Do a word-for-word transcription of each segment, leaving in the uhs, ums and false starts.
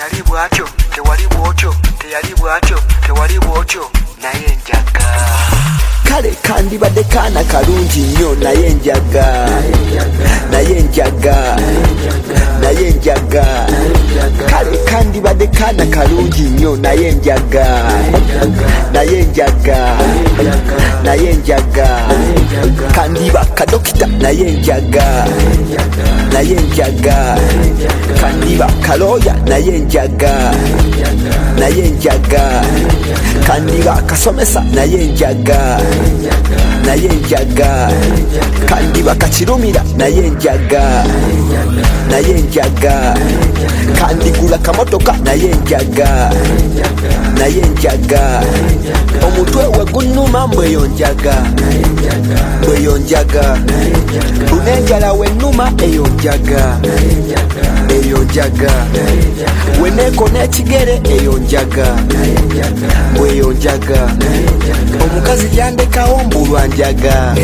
teyali bwatyo tewali bwotyo teyali bwatyo tewali bwotyo naye njaga kale kandibadde kaana kalungi nnyo naye njaga naye njaga naye njaga kale kandibadde kaana kalungi nnyo naye njaga naye njaga naye njaga kandiba kadokita naye njaga naye njaga kandiba kalooya naye njaga naye njaga kandiba kasomesa naye njaga naye njaga kandiba kakirumira naye njaga naye njaga kandigula kamotoka naye njaga naye njaga omutwe we gunnuma mbweyo njaga mbweyo njaga lunenjala wennuma eyo njaga eyo njaga weneko n'ekigere eyo njaga mbweyo njaga omukazi yandekawo mbulwa njaga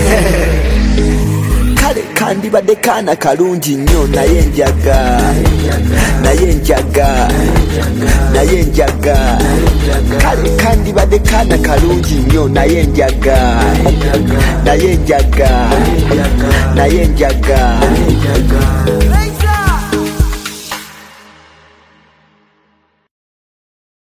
kale kandibadde kaana kalungi nnyo naye njaga naye njaga naye njaga kale kandibadde kaana kalungi nnyo naye njaga naye njaga naye njaga